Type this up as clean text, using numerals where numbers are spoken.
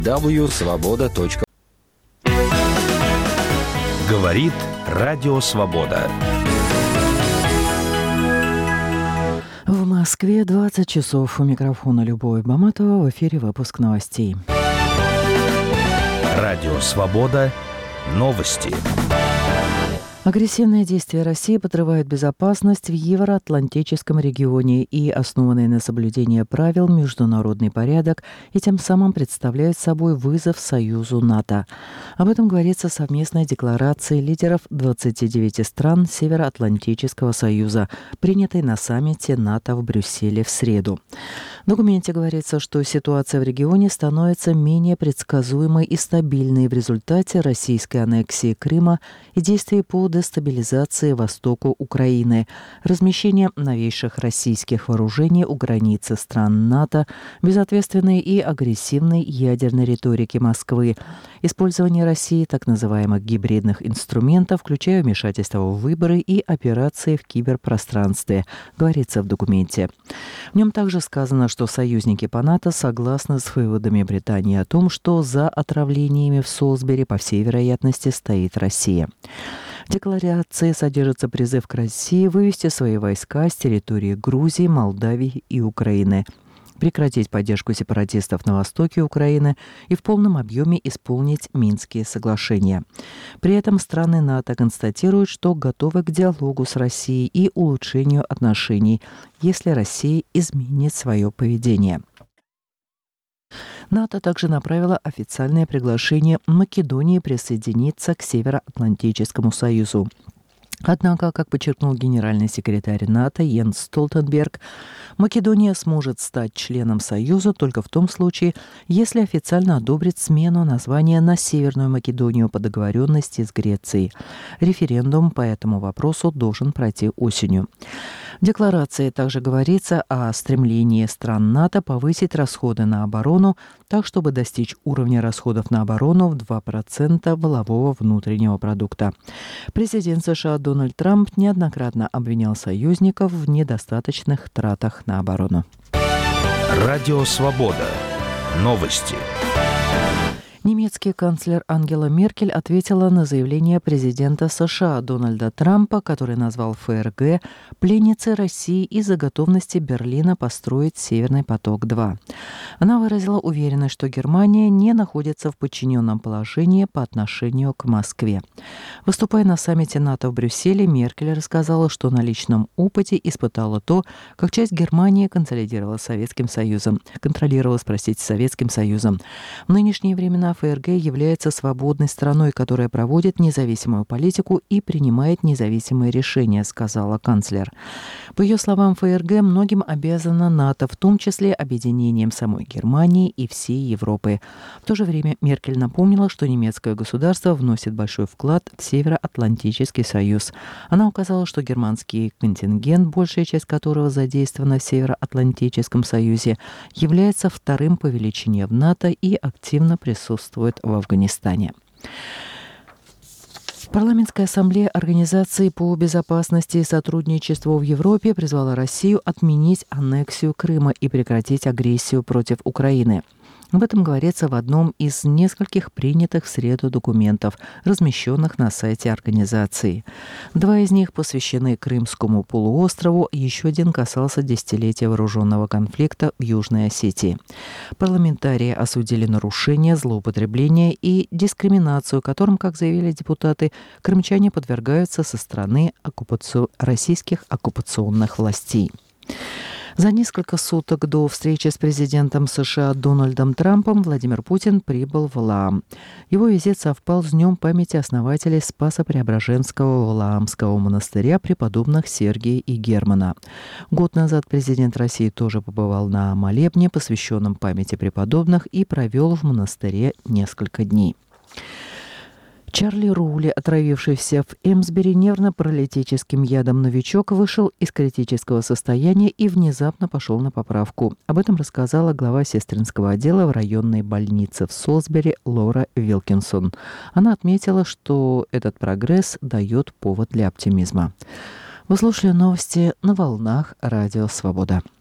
www.svoboda.ru. Говорит Радио Свобода. В Москве 20 часов. У микрофона Любовь Баматова. В эфире выпуск новостей. Радио Свобода. Новости. Агрессивные действия России подрывают безопасность в евроатлантическом регионе и, основанные на соблюдении правил, международный порядок и тем самым представляют собой вызов Союзу НАТО. Об этом говорится в совместной декларации лидеров 29 стран Североатлантического союза, принятой на саммите НАТО в Брюсселе в среду. В документе говорится, что ситуация в регионе становится менее предсказуемой и стабильной в результате российской аннексии Крыма и действий по дестабилизации востока Украины, размещение новейших российских вооружений у границы стран НАТО, безответственной и агрессивной ядерной риторики Москвы, использование России так называемых гибридных инструментов, включая вмешательство в выборы и операции в киберпространстве, говорится в документе. В нем также сказано, что союзники по НАТО согласны с выводами Британии о том, что за отравлениями в Солсбери, по всей вероятности, стоит Россия. В декларации содержится призыв к России вывести свои войска с территории Грузии, Молдавии и Украины, прекратить поддержку сепаратистов на востоке Украины и в полном объеме исполнить Минские соглашения. При этом страны НАТО констатируют, что готовы к диалогу с Россией и улучшению отношений, если Россия изменит свое поведение. НАТО также направило официальное приглашение Македонии присоединиться к Североатлантическому союзу. Однако, как подчеркнул генеральный секретарь НАТО Йенс Столтенберг, Македония сможет стать членом Союза только в том случае, если официально одобрит смену названия на Северную Македонию по договоренности с Грецией. Референдум по этому вопросу должен пройти осенью. В декларации также говорится о стремлении стран НАТО повысить расходы на оборону так, чтобы достичь уровня расходов на оборону в 2% валового внутреннего продукта. Президент США Дональд Трамп неоднократно обвинял союзников в недостаточных тратах на оборону. Радио Свобода. Новости. Немецкий канцлер Ангела Меркель ответила на заявление президента США Дональда Трампа, который назвал ФРГ пленницей России из-за готовности Берлина построить «Северный поток-2». Она выразила уверенность, что Германия не находится в подчиненном положении по отношению к Москве. Выступая на саммите НАТО в Брюсселе, Меркель рассказала, что на личном опыте испытала то, как часть Германии контролировала Советским Союзом. В нынешние времена ФРГ является свободной страной, которая проводит независимую политику и принимает независимые решения, сказала канцлер. По ее словам, ФРГ многим обязана НАТО, в том числе объединением самой Германии и всей Европы. В то же время Меркель напомнила, что немецкое государство вносит большой вклад в Североатлантический союз. Она указала, что германский контингент, большая часть которого задействована в Североатлантическом союзе, является вторым по величине в НАТО и активно присутствует в Афганистане. Парламентская ассамблея Организации по безопасности и сотрудничеству в Европе призвала Россию отменить аннексию Крыма и прекратить агрессию против Украины. Об этом говорится в одном из нескольких принятых в среду документов, размещенных на сайте организации. 2 из них посвящены Крымскому полуострову, еще один касался десятилетия вооруженного конфликта в Южной Осетии. Парламентарии осудили нарушения, злоупотребления и дискриминацию, которым, как заявили депутаты, крымчане подвергаются со стороны российских оккупационных властей. За несколько суток до встречи с президентом США Дональдом Трампом Владимир Путин прибыл в Валаам. Его визит совпал с Днем памяти основателей Спасо-Преображенского Валаамского монастыря преподобных Сергия и Германа. Год назад президент России тоже побывал на молебне, посвященном памяти преподобных, и провел в монастыре несколько дней. Чарли Роули, отравившийся в Эмсбери нервно-паралитическим ядом новичок, вышел из критического состояния и внезапно пошел на поправку. Об этом рассказала глава сестринского отдела в районной больнице в Солсбери Лора Вилкинсон. Она отметила, что этот прогресс дает повод для оптимизма. Вы слушали новости на волнах Радио Свобода.